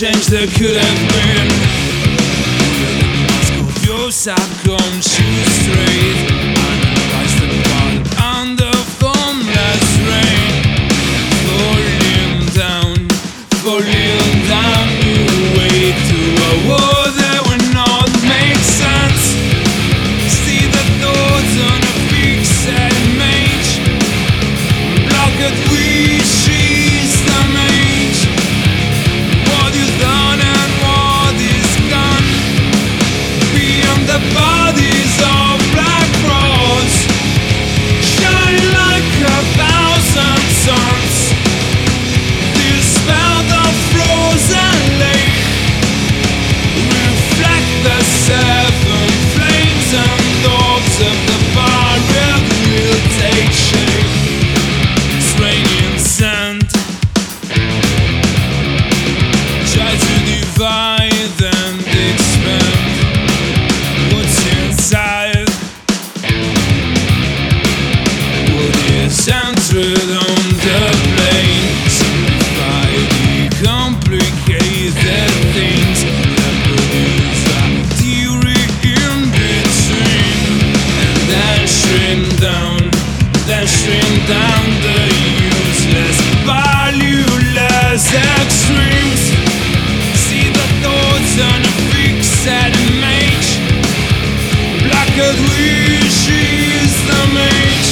change that could have been. Mask of your subconscious straight, analyze the part under formless rain. Falling down your way to a war that will not make sense. See the thoughts on a fixed image, blocked wishes the mage. What you done and what is gone, beyond the bodies of black cross, shine like a thousand suns. Dispel the frozen lake, reflect the seven flames and dogs of the barrier will take shape. It's raining sand, try to divide and expand what's inside, what is entered on the plane. Simplify the complicated things that produce a theory in between, and then shrink down the useless, valueless extremes. See the thoughts on a fixed image, blocked wishes the mage.